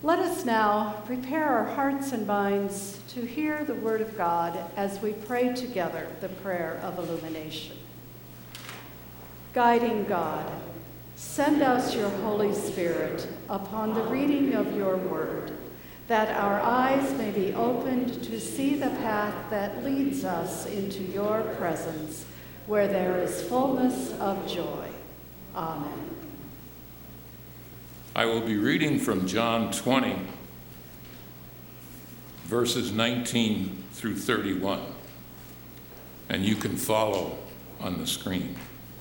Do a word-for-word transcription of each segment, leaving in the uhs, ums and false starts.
Let us now prepare our hearts and minds to hear the word of God as we pray together the prayer of illumination. Guiding God, send us your Holy Spirit upon the reading of your word, that our eyes may be opened to see the path that leads us into your presence, where there is fullness of joy. Amen. I will be reading from John twenty, verses nineteen through thirty-one, and you can follow on the screen.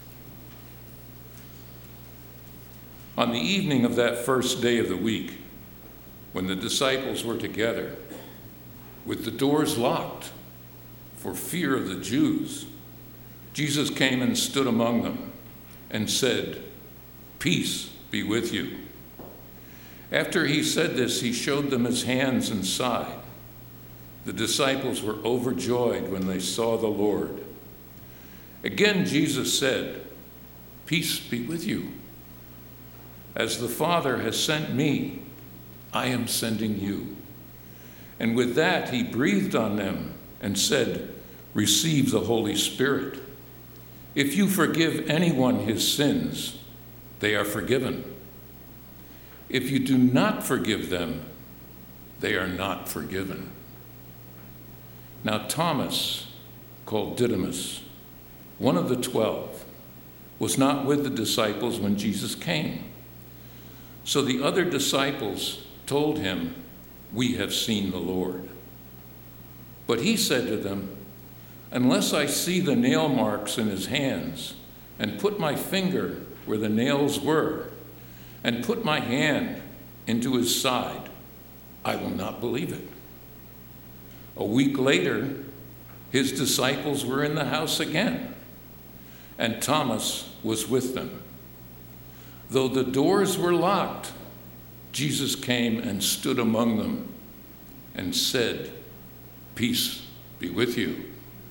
On the evening of that first day of the week, when the disciples were together, with the doors locked for fear of the Jews, Jesus came and stood among them and said, "Peace be with you." After he said this, he showed them his hands and side. The disciples were overjoyed when they saw the Lord. Again, Jesus said, "Peace be with you. As the Father has sent me, I am sending you." And with that, he breathed on them and said, "Receive the Holy Spirit. If you forgive anyone his sins, they are forgiven. If you do not forgive them, they are not forgiven." Now Thomas, called Didymus, one of the twelve, was not with the disciples when Jesus came. So the other disciples told him, "We have seen the Lord." But he said to them, "Unless I see the nail marks in his hands, and put my finger where the nails were, and put my hand into his side, I will not believe it." A week later, his disciples were in the house again, and Thomas was with them. Though the doors were locked, Jesus came and stood among them and said, "Peace be with you."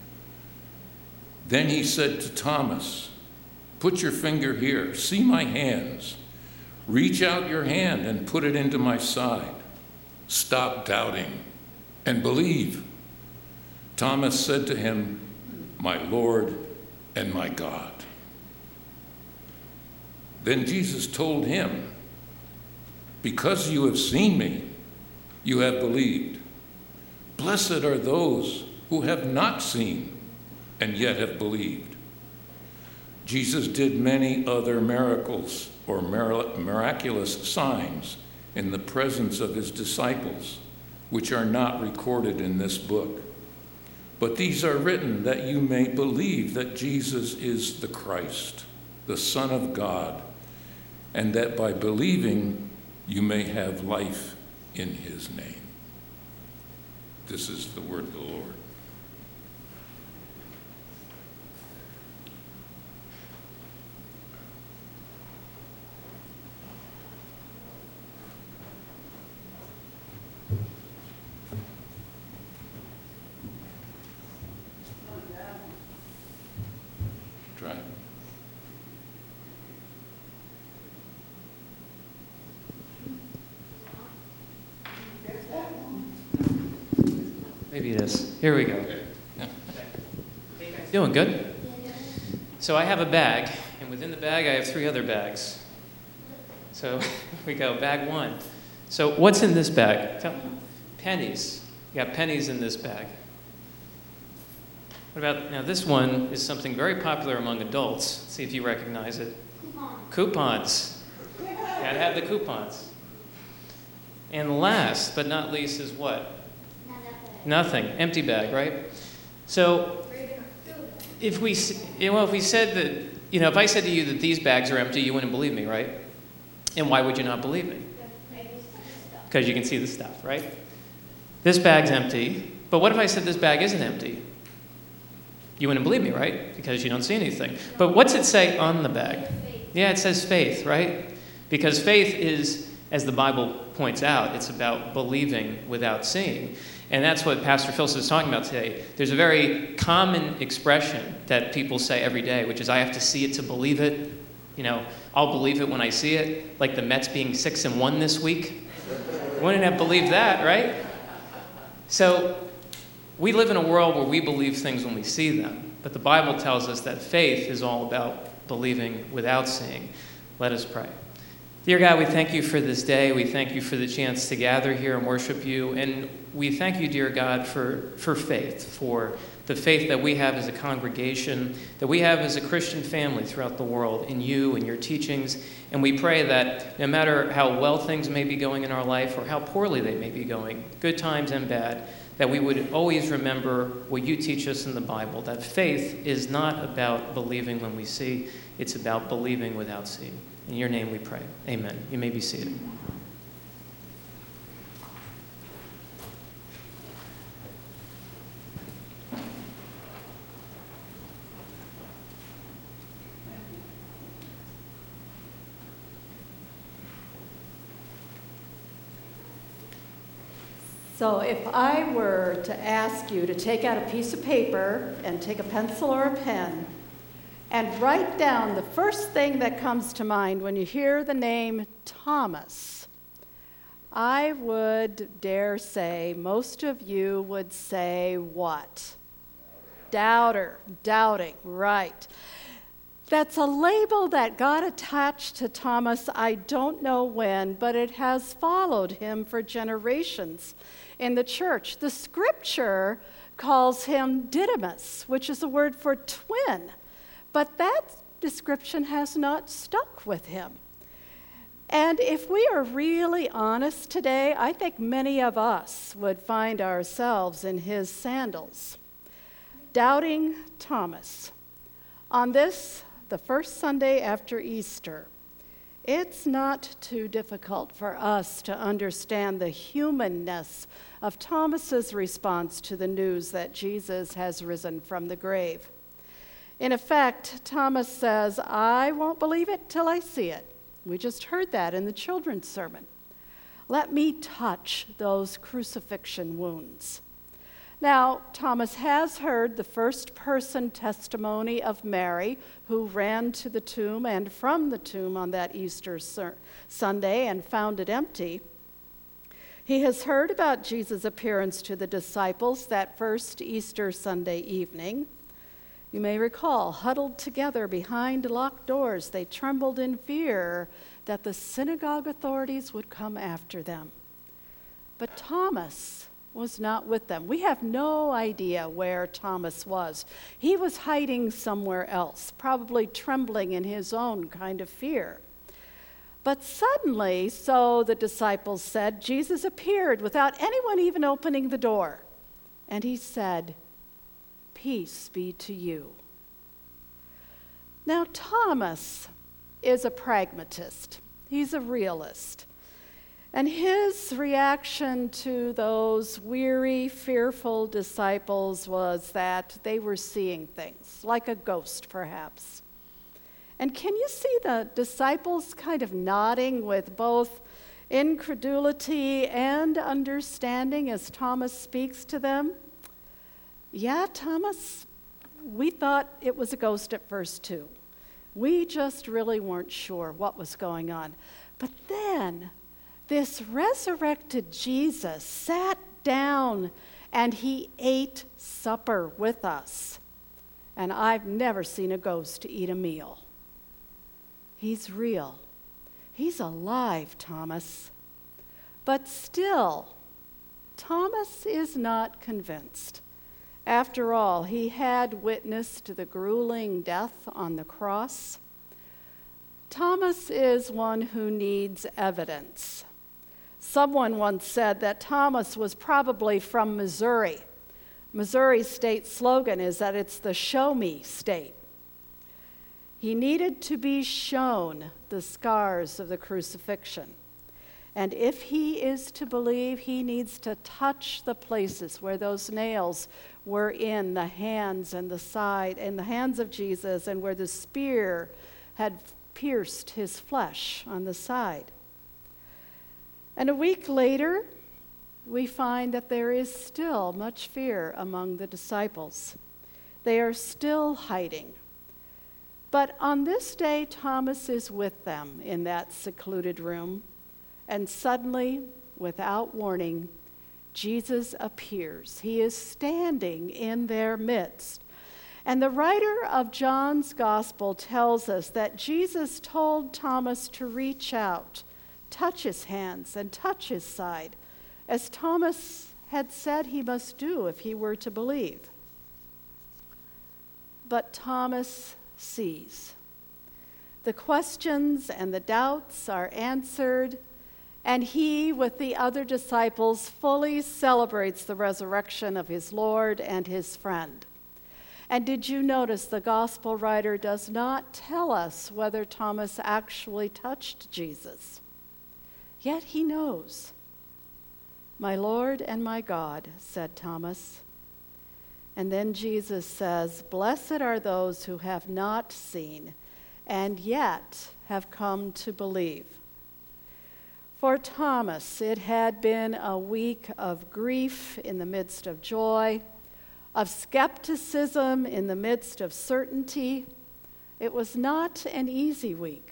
Then he said to Thomas, "Put your finger here, see my hands. Reach out your hand and put it into my side. Stop doubting and believe." Thomas said to him, "My Lord and my God." Then Jesus told him, "Because you have seen me, you have believed. Blessed are those who have not seen and yet have believed." Jesus did many other miracles or miraculous signs in the presence of his disciples, which are not recorded in this book. But these are written that you may believe that Jesus is the Christ, the Son of God, and that by believing you may have life in his name. This is the word of the Lord. Try it. Maybe it is. Here we go. Okay. Yeah. Doing good? So I have a bag, and within the bag I have three other bags. So here we go, bag one. So what's in this bag? Tell- Pennies. You got pennies in this bag. What about, now this one is something very popular among adults. Let's see if you recognize it. Coupons. Coupons. Gotta have the coupons. And last but not least is what? Nothing. Empty bag, right? So if we, you know, if we said that, you know, if I said to you that these bags are empty, you wouldn't believe me, right? And why would you not believe me? Because you can see the stuff, right? This bag's empty, but what if I said this bag isn't empty? You wouldn't believe me, right? Because you don't see anything. But what's it say on the bag? Yeah, it says faith, right? Because faith is, as the Bible points out, it's about believing without seeing. And that's what Pastor Phil is talking about today. There's a very common expression that people say every day, which is, I have to see it to believe it. You know, I'll believe it when I see it. Like the Mets being six and one this week. Wouldn't have believed that, right? So we live in a world where we believe things when we see them, but the Bible tells us that faith is all about believing without seeing. Let us pray. Dear God, we thank you for this day. We thank you for the chance to gather here and worship you. And we thank you, dear God, for, for faith, for the faith that we have as a congregation, that we have as a Christian family throughout the world in you and your teachings. And we pray that no matter how well things may be going in our life or how poorly they may be going, good times and bad, that we would always remember what you teach us in the Bible, that faith is not about believing when we see, it's about believing without seeing. In your name we pray. Amen. You may be seated. So if I were to ask you to take out a piece of paper and take a pencil or a pen and write down the first thing that comes to mind when you hear the name Thomas, I would dare say most of you would say what? Doubter, doubting, right. That's a label that got attached to Thomas, I don't know when, but it has followed him for generations in the church. The scripture calls him Didymus, which is a word for twin. But that description has not stuck with him. And if we are really honest today, I think many of us would find ourselves in his sandals. Doubting Thomas. On this, the first Sunday after Easter, it's not too difficult for us to understand the humanness of Thomas's response to the news that Jesus has risen from the grave. In effect, Thomas says, I won't believe it till I see it. We just heard that in the children's sermon. Let me touch those crucifixion wounds. Now, Thomas has heard the first-person testimony of Mary, who ran to the tomb and from the tomb on that Easter sur- Sunday and found it empty. He has heard about Jesus' appearance to the disciples that first Easter Sunday evening. You may recall, huddled together behind locked doors, they trembled in fear that the synagogue authorities would come after them. But Thomas was not with them. We have no idea where Thomas was. He was hiding somewhere else, probably trembling in his own kind of fear. But suddenly, so the disciples said, Jesus appeared without anyone even opening the door. And he said, peace be to you. Now, Thomas is a pragmatist. He's a realist. And his reaction to those weary, fearful disciples was that they were seeing things, like a ghost, perhaps. And can you see the disciples kind of nodding with both incredulity and understanding as Thomas speaks to them? Yeah, Thomas, we thought it was a ghost at first, too. We just really weren't sure what was going on. But then this resurrected Jesus sat down and he ate supper with us. And I've never seen a ghost eat a meal. He's real. He's alive, Thomas. But still, Thomas is not convinced. After all, he had witnessed the grueling death on the cross. Thomas is one who needs evidence. Someone once said that Thomas was probably from Missouri. Missouri's state slogan is that it's the show me state. He needed to be shown the scars of the crucifixion. And if he is to believe, he needs to touch the places where those nails were in the hands and the side, and the hands of Jesus, and where the spear had pierced his flesh on the side. And a week later, we find that there is still much fear among the disciples. They are still hiding. But on this day, Thomas is with them in that secluded room. And suddenly, without warning, Jesus appears. He is standing in their midst. And the writer of John's Gospel tells us that Jesus told Thomas to reach out, touch his hands, and touch his side, as Thomas had said he must do if he were to believe. But Thomas sees. The questions and the doubts are answered, and he, with the other disciples, fully celebrates the resurrection of his Lord and his friend. And did you notice the gospel writer does not tell us whether Thomas actually touched Jesus? Yet he knows. "My Lord and my God," said Thomas. And then Jesus says, "Blessed are those who have not seen and yet have come to believe." For Thomas, it had been a week of grief in the midst of joy, of skepticism in the midst of certainty. It was not an easy week.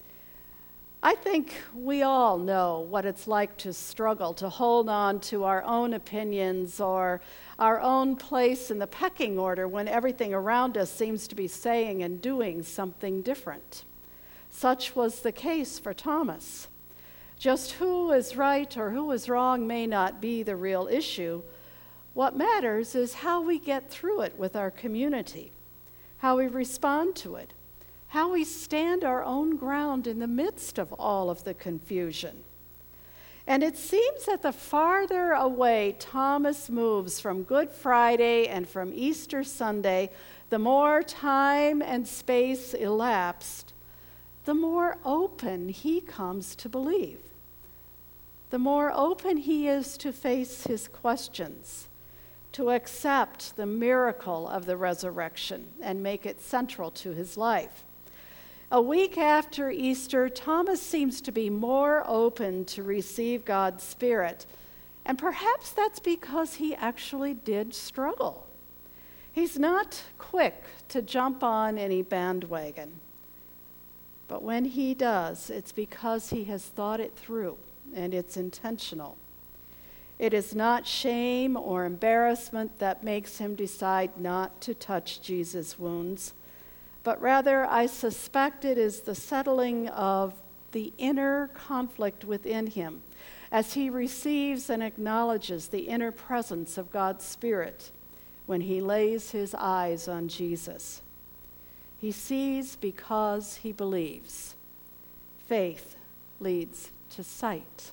I think we all know what it's like to struggle, to hold on to our own opinions or our own place in the pecking order when everything around us seems to be saying and doing something different. Such was the case for Thomas. Just who is right or who is wrong may not be the real issue. What matters is how we get through it with our community, how we respond to it, how we stand our own ground in the midst of all of the confusion. And it seems that the farther away Thomas moves from Good Friday and from Easter Sunday, the more time and space elapsed, the more open he comes to believe. The more open he is to face his questions, to accept the miracle of the resurrection and make it central to his life. A week after Easter, Thomas seems to be more open to receive God's Spirit, and perhaps that's because he actually did struggle. He's not quick to jump on any bandwagon, but when he does, it's because he has thought it through, and it's intentional. It is not shame or embarrassment that makes him decide not to touch Jesus' wounds, but rather I suspect it is the settling of the inner conflict within him as he receives and acknowledges the inner presence of God's Spirit when he lays his eyes on Jesus. He sees because he believes. Faith leads to sight.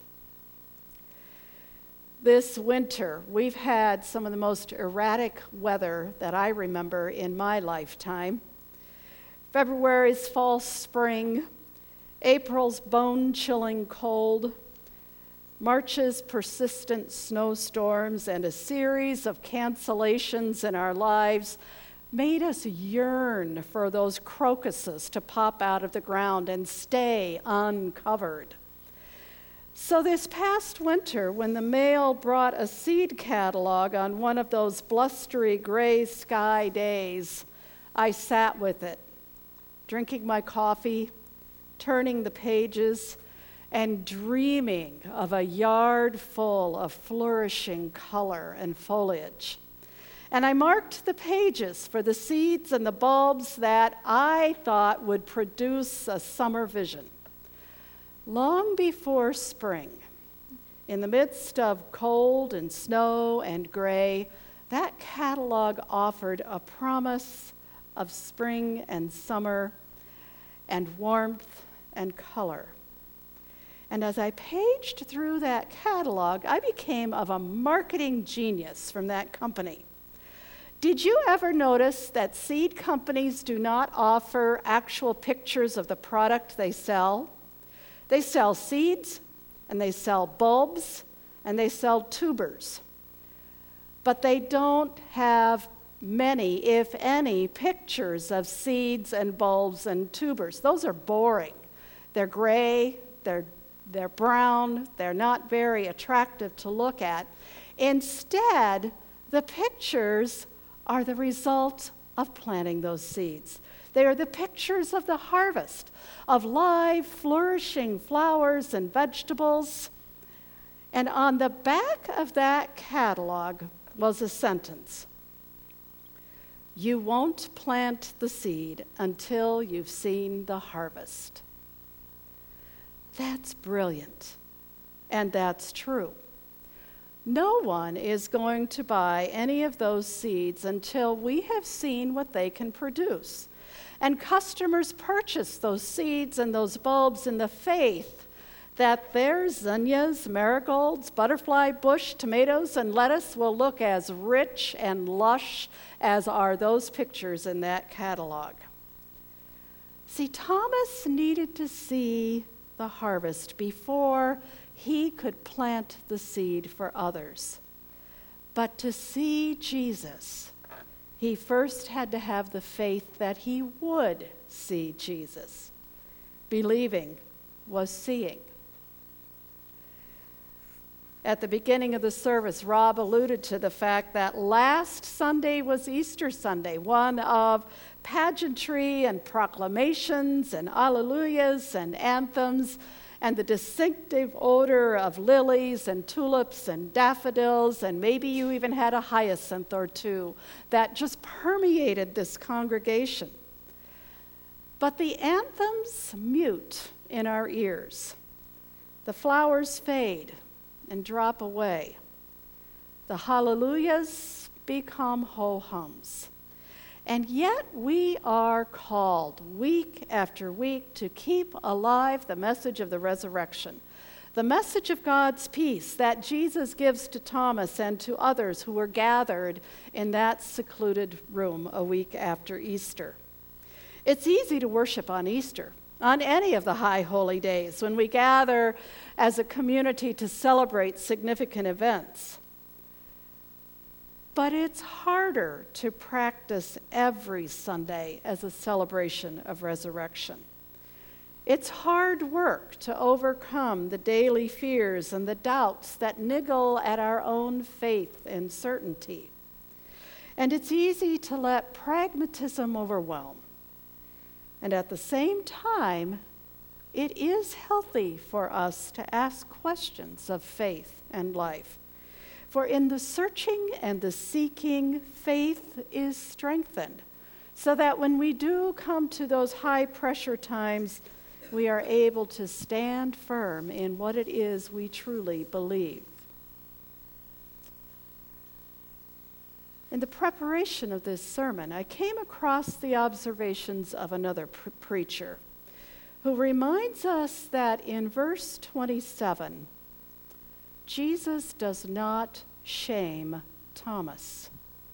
This winter, we've had some of the most erratic weather that I remember in my lifetime. February's false spring, April's bone-chilling cold, March's persistent snowstorms, and a series of cancellations in our lives made us yearn for those crocuses to pop out of the ground and stay uncovered. So this past winter, when the mail brought a seed catalog on one of those blustery gray sky days, I sat with it, drinking my coffee, turning the pages, and dreaming of a yard full of flourishing color and foliage. And I marked the pages for the seeds and the bulbs that I thought would produce a summer vision. Long before spring, in the midst of cold and snow and gray, that catalog offered a promise of spring and summer and warmth and color. And as I paged through that catalog, I became of a marketing genius from that company. Did you ever notice that seed companies do not offer actual pictures of the product they sell? They sell seeds, and they sell bulbs, and they sell tubers. But they don't have many, if any, pictures of seeds and bulbs and tubers. Those are boring. They're gray, they're, they're brown, they're not very attractive to look at. Instead, the pictures are the result of planting those seeds. They are the pictures of the harvest, of live, flourishing flowers and vegetables. And on the back of that catalog was a sentence: "You won't plant the seed until you've seen the harvest." That's brilliant, and that's true. No one is going to buy any of those seeds until we have seen what they can produce. And customers purchase those seeds and those bulbs in the faith that their zinnias, marigolds, butterfly bush, tomatoes, and lettuce will look as rich and lush as are those pictures in that catalog. See, Thomas needed to see the harvest before he could plant the seed for others. But to see Jesus, he first had to have the faith that he would see Jesus. Believing was seeing. At the beginning of the service, Rob alluded to the fact that last Sunday was Easter Sunday, one of pageantry and proclamations and alleluias and anthems and the distinctive odor of lilies and tulips and daffodils, and maybe you even had a hyacinth or two that just permeated this congregation. But the anthems mute in our ears. The flowers fade and drop away. The hallelujahs become ho-hums. And yet we are called week after week to keep alive the message of the resurrection, the message of God's peace that Jesus gives to Thomas and to others who were gathered in that secluded room a week after Easter. It's easy to worship on Easter, on any of the high holy days when we gather as a community to celebrate significant events. But it's harder to practice every Sunday as a celebration of resurrection. It's hard work to overcome the daily fears and the doubts that niggle at our own faith and certainty. And it's easy to let pragmatism overwhelm. And at the same time, it is healthy for us to ask questions of faith and life. For in the searching and the seeking, faith is strengthened, so that when we do come to those high-pressure times, we are able to stand firm in what it is we truly believe. In the preparation of this sermon, I came across the observations of another pre- preacher who reminds us that in verse twenty-seven, Jesus does not shame Thomas.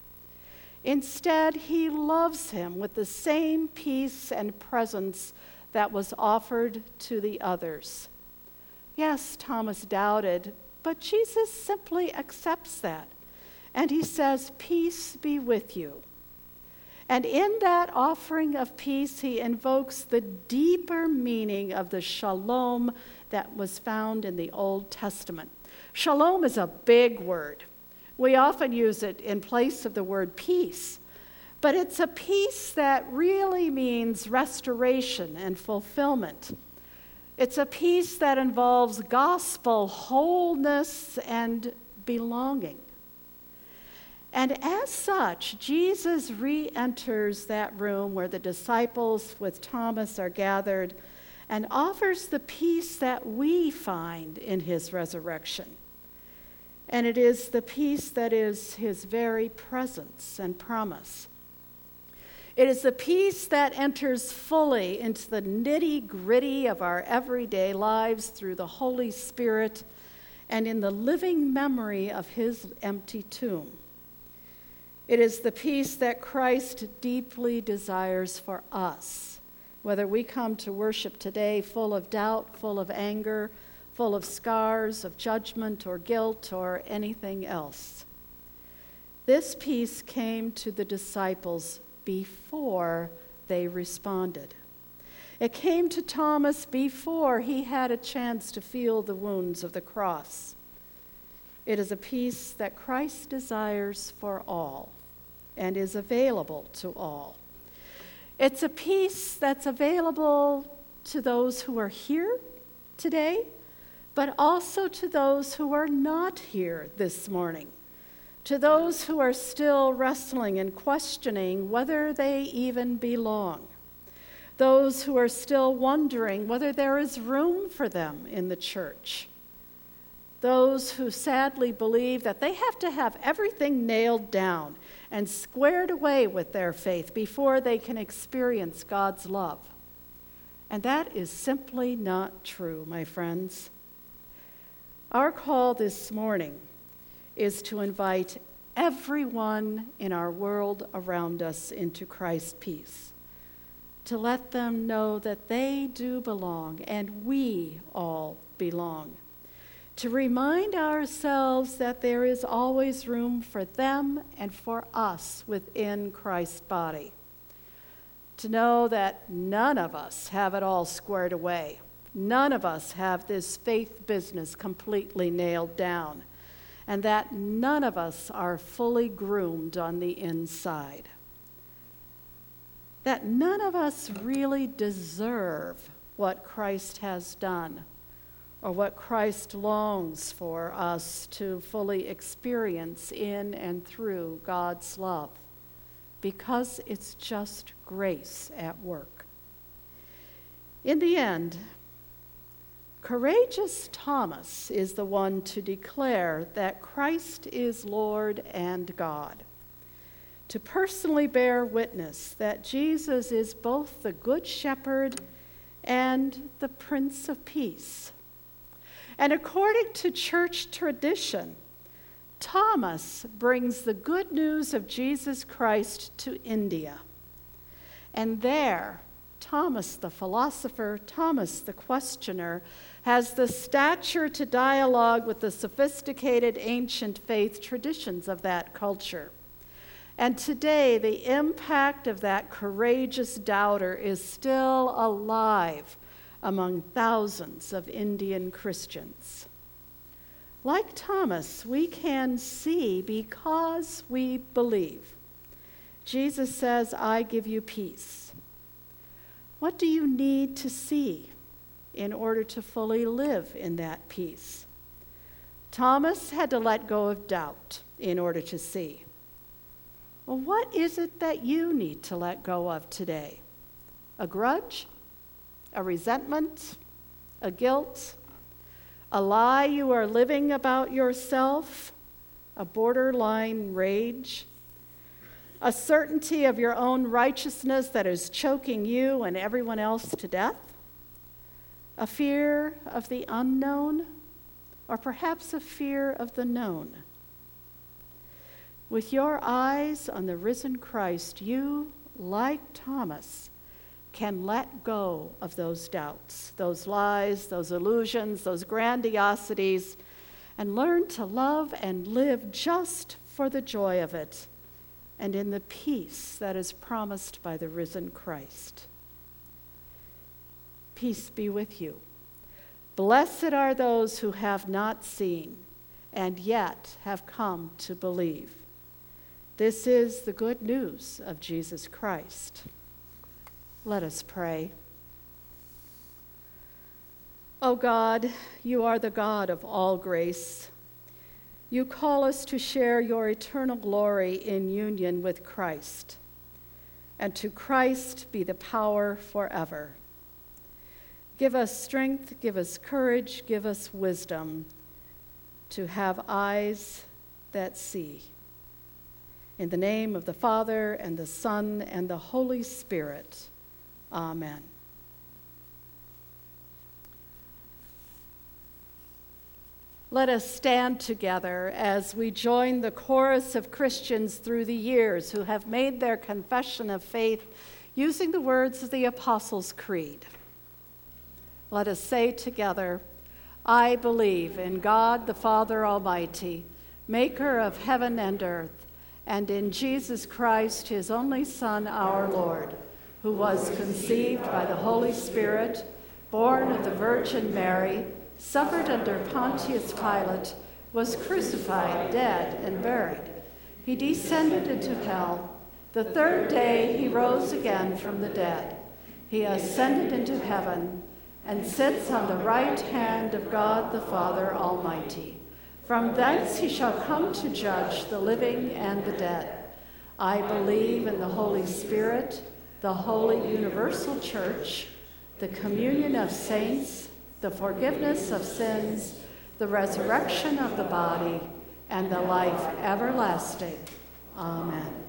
Instead, he loves him with the same peace and presence that was offered to the others. Yes, Thomas doubted, but Jesus simply accepts that. And he says, "Peace be with you." And in that offering of peace, he invokes the deeper meaning of the shalom that was found in the Old Testament. Shalom is a big word. We often use it in place of the word peace, but it's a peace that really means restoration and fulfillment. It's a peace that involves gospel wholeness and belonging. And as such, Jesus re-enters that room where the disciples with Thomas are gathered and offers the peace that we find in his resurrection. And it is the peace that is his very presence and promise. It is the peace that enters fully into the nitty-gritty of our everyday lives through the Holy Spirit and in the living memory of his empty tomb. It is the peace that Christ deeply desires for us, whether we come to worship today full of doubt, full of anger, full of scars, of judgment or guilt or anything else. This peace came to the disciples before they responded. It came to Thomas before he had a chance to feel the wounds of the cross. It is a peace that Christ desires for all and is available to all. It's a peace that's available to those who are here today, but also to those who are not here this morning, to those who are still wrestling and questioning whether they even belong, those who are still wondering whether there is room for them in the church, those who sadly believe that they have to have everything nailed down and squared away with their faith before they can experience God's love. And that is simply not true, my friends. Our call this morning is to invite everyone in our world around us into Christ's peace, to let them know that they do belong and we all belong, to remind ourselves that there is always room for them and for us within Christ's body, to know that none of us have it all squared away. None of us have this faith business completely nailed down, and that none of us are fully groomed on the inside. That none of us really deserve what Christ has done or what Christ longs for us to fully experience in and through God's love, because it's just grace at work. In the end, courageous Thomas is the one to declare that Christ is Lord and God, to personally bear witness that Jesus is both the Good Shepherd and the Prince of Peace. And according to church tradition, Thomas brings the good news of Jesus Christ to India. And there, Thomas the philosopher, Thomas the questioner, has the stature to dialogue with the sophisticated ancient faith traditions of that culture. And today, the impact of that courageous doubter is still alive among thousands of Indian Christians. Like Thomas, we can see because we believe. Jesus says, "I give you peace." What do you need to see in order to fully live in that peace? Thomas had to let go of doubt in order to see. Well, what is it that you need to let go of today? A grudge? A resentment? A guilt? A lie you are living about yourself? A borderline rage? A certainty of your own righteousness that is choking you and everyone else to death? A fear of the unknown? Or perhaps a fear of the known? With your eyes on the risen Christ, you, like Thomas, can let go of those doubts, those lies, those illusions, those grandiosities, and learn to love and live just for the joy of it and in the peace that is promised by the risen Christ. Peace be with you. Blessed are those who have not seen and yet have come to believe. This is the good news of Jesus Christ. Let us pray. O God, you are the God of all grace. You call us to share your eternal glory in union with Christ, and to Christ be the power forever. Give us strength, give us courage, give us wisdom to have eyes that see. In the name of the Father, and the Son, and the Holy Spirit, amen. Let us stand together as we join the chorus of Christians through the years who have made their confession of faith using the words of the Apostles' Creed. Let us say together, I believe in God the Father Almighty, maker of heaven and earth, and in Jesus Christ, his only Son, our Lord, who was conceived by the Holy Spirit, born of the Virgin Mary, suffered under Pontius Pilate, was crucified, dead, and buried. He descended into hell. The third day he rose again from the dead. He ascended into heaven and sits on the right hand of God the Father Almighty. From thence he shall come to judge the living and the dead. I believe in the Holy Spirit, the holy universal church, the communion of saints, the forgiveness of sins, the resurrection of the body, and the life everlasting. Amen.